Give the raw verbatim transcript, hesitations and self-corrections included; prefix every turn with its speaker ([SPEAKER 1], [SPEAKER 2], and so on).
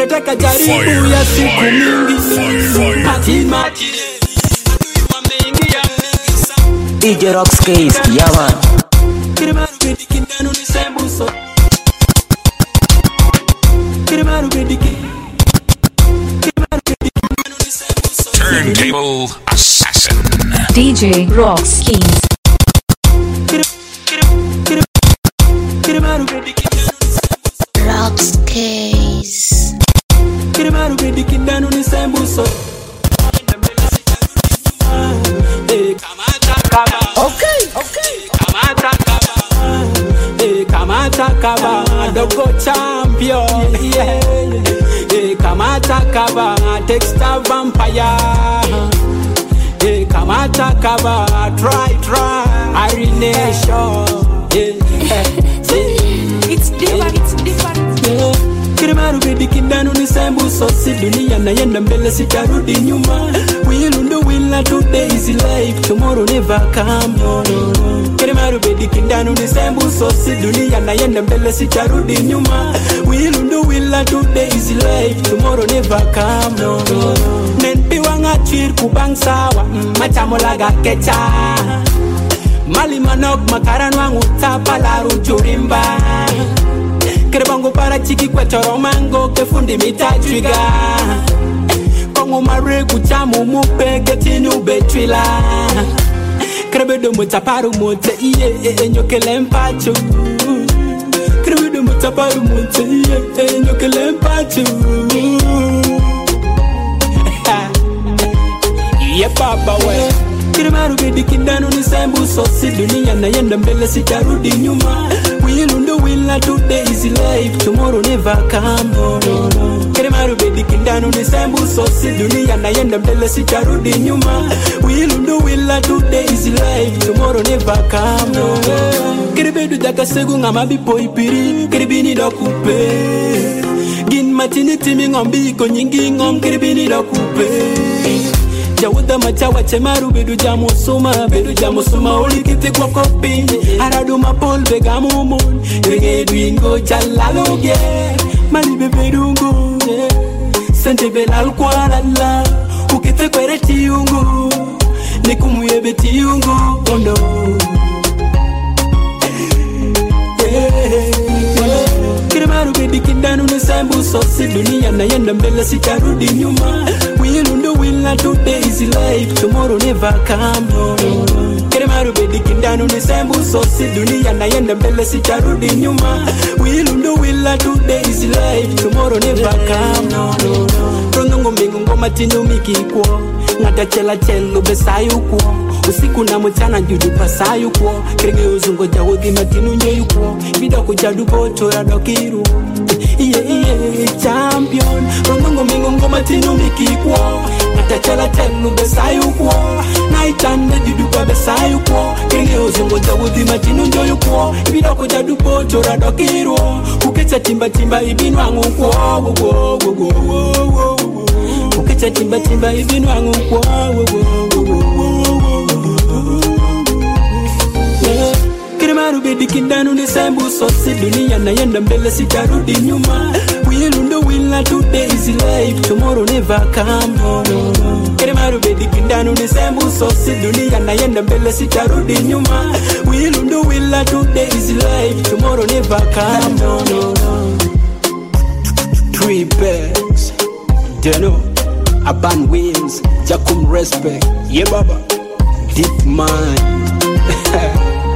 [SPEAKER 1] ningetaka jaribu ya siku mingi. Matima
[SPEAKER 2] D J Rocks Case, yeah man.
[SPEAKER 3] Turntable Assassin
[SPEAKER 4] D J Rocks Keys.
[SPEAKER 5] Rocks Case.
[SPEAKER 1] Okay, okay. Kamata kaba, eh kamata kaba, dogo champion, yeah. Eh kamata kaba, texta vampire. Eh kamata kaba, try try, Arination, yeah.
[SPEAKER 4] It's different, it's different.
[SPEAKER 1] Yeah. Kirimaru bedi kindanu ni sembu sosi dunia na yenda mbele sitarudi nyuma. We will do will today is life, tomorrow never come, no, no, no. Kirimaru bedi kindanu ni sembu sosi dunia na yenda mbele sitarudi nyuma. We will do will today is life, tomorrow never come, no, no, no. Nenpi wanga chir kubang sawa, machamolaga kecha. Mali manok makaran wangu tapalaru jurimba. Kerebango para chiki kwa choro mango kefundi mitajwiga. Kongo mare kuchamu mupe ketini ubetwila. Kerebedo mutaparu mute iye enyokele mpachu. Kerebedo mutaparu mute iye enyokele mpachu. Ye papa we. Kirimaru bedi kindanu ni sembu sosi dunia na yenda mbele sitarudi nyuma. Will undo will today is life, tomorrow never come, no, no, no. Kirimaru bedi kindanu ni sembu sosi dunia na yenda mbele sitarudi nyuma. Will undo will today is life, tomorrow never come, no, no. Kiribedu jaka segu ngama bipo ipiri, kiribini dokupe. Gin matini timi ngombi ko nyingi ngom kiribini dokupe. Jawuda machawa chemaru bedu jamu suma bedu jamu suma ulikiti kwa kopi aradu mapol vega mumun rege dwingo jalaloge mali beberungu sente belal kwa la ukite kwere tiungu nikumuye betiungu ondo Kirimaru bedi kindanu ni sembu sosi dunia na yenda mbele sitarudi nyuma. Will undo will today is life, tomorrow never come, no, no, no. Kirimaru bedi kindanu ni sembu sosi dunia na yenda mbele sitarudi nyuma. Will undo will today is life, tomorrow never come, no, no, no. Rongongo mbingu ngoma tinu mikikwo. Ngata chela chelo besayu kwo. Usiku na mchana judu pasayu kwo. Kirenge uzungo jawodi matinu nyoyu kwo. Vida kujadu boto ya dokiru. Iye iye champion. Rongongo mingo ngoma tinu mikikwo. Ngata chela chelo besayu kwo. Naitande judu pa besayu kwo. Kirenge uzungo jawodi matinu nyoyu kwo. Vida kujadu boto ya dokiru. Ukecha timba timba ibinu wangu kwo. Wo wo wo wo wo wo. Ukecha timba timba ibinu wangu kwo. Wo wo wo wo. Kirimaru bedi kindanu ni sembu sosi dunia na yenda mbele sitarudi nyuma. Will undo will today is life, tomorrow never come, no, no, no. Kirimaru bedi kindanu ni sembu sosi dunia na yenda mbele sitarudi nyuma. Will undo will today is life, tomorrow never come, no, no, no. Three bags, Deno, Aban wins, Jakum respect, yeah baba, deep mind.